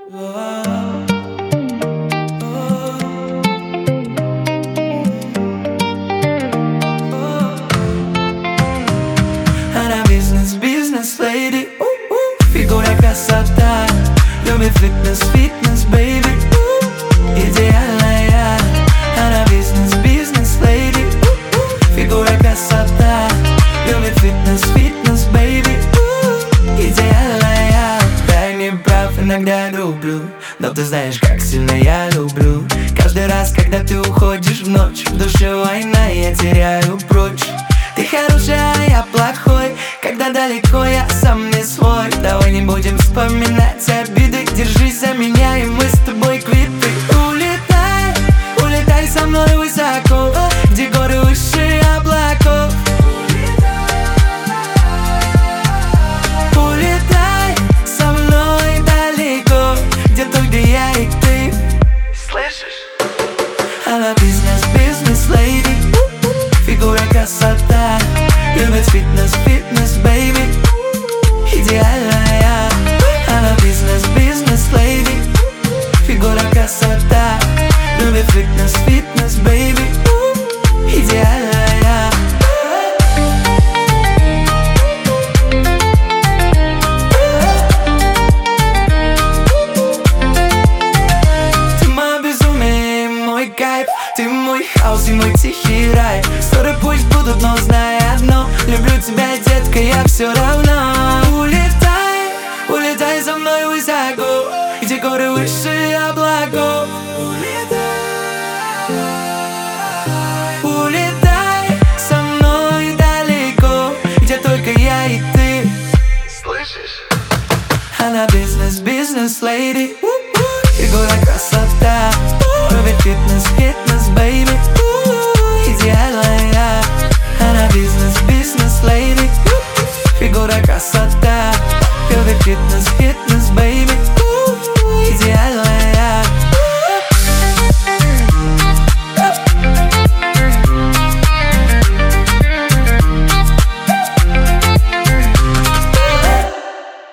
Она бизнес-леди, фигура, красота, любит фитнес, бэйби, идеальная. Она бизнес-леди, фигура, красота, любит фитнес, бэйби, идеальная. Дай мне прав, иногда люблю, но ты знаешь, как сильно я люблю. Каждый раз, когда ты уходишь в ночь, в душе война, я теряю прочь. Ты хороший, а я плохой, когда далеко я сам не свой. Давай не будем вспоминать обиды, держись за меня, и мы с тобой квиты. Улетай, улетай со мной высоко, где горы выше облаков. Улетай со мной далеко, где только я и ты. Слышишь? Она бизнес-леди, фигура, красота, любит фитнес, бэйби, идеальная. Она бизнес-леди, фигура, красота, любит фитнес, бэйби, идеальная. Ты мое безумие, мой кайф, ты мой хаос и мой тихий рай. Ссоры пусть будут, но знай одно: люблю тебя, детка, я все равно. Улетай, улетай со мной высоко, где горы выше облаков. Улетай со мной далеко, где только я и ты. Слышишь? Она бизнес-леди, фигура, красота, любит фитнес, бэйби, идеальная. Она бизнес-леди, фигура, красота, любит фитнес, бэйби.